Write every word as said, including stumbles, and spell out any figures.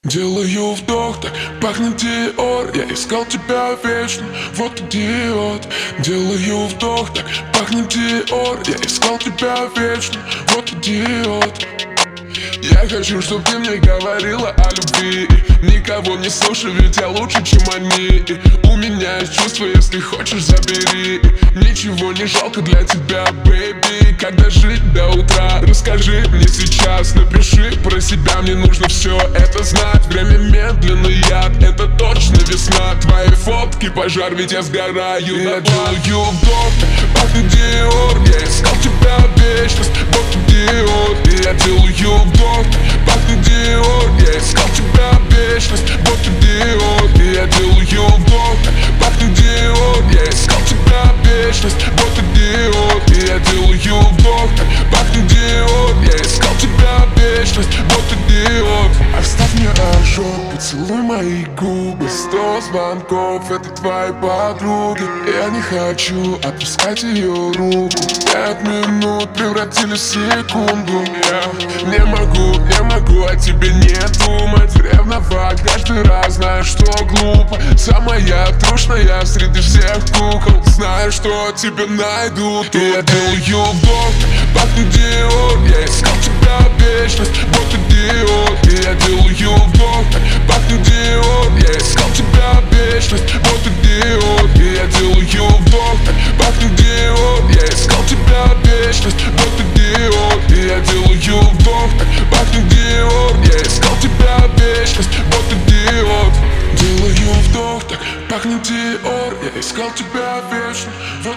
Делаю вдох, так пахнет Диор. Я искал тебя вечно, вот идиот. Делаю вдох, так пахнет Диор. Я искал тебя вечно, вот идиот. Я хочу, чтоб ты мне говорила о любви. Никого не слушай, ведь я лучше, чем они. У меня есть чувства, если хочешь, забери. Ничего не жалко для тебя, бэйби. Когда жить до утра, расскажи мне сейчас. Напиши про себя, мне нужно все это знать. Время медленный яд, это точно весна. Твои фотки пожар, ведь я сгораю. Я делаю вдох, пахнет Диор. Я искал тебя вечность, вот идиот. Я делаю вдох, пахнет Диор. Я искал тебя вечность, вот идиот. Я делаю вдох, пахнет Диор. Я искал тебя вечность, вот идиот. Я делаю вдох, пахнет Диор. Я искал тебя вечность, вот идиот. Оставь мне ожог, поцелуй мои губы. Сто звонков, это твои подруги. Я не хочу отпускать ее руку. Пять минут превратились в секунду. Я не могу, не могу о тебе не думать. Ревновать каждый раз, знаю, что глупо. Самая трушная среди всех кукол. Знаю, что тебя найду. И я делаю вдох, пахнет Диор. Я искал тебя вечность, вот идиот. И я делаю вдох, пахнет Диор. Я искал тебя вечность, вот идиот. И я делаю вдох, пахнет Диор. Я искал тебя вечность, вот идиот. И я делаю вдох, пахнет Диор. Я искал тебя вечность, вот идиот. Делаю вдох, так пахнет Диор. Я искал тебя вечно,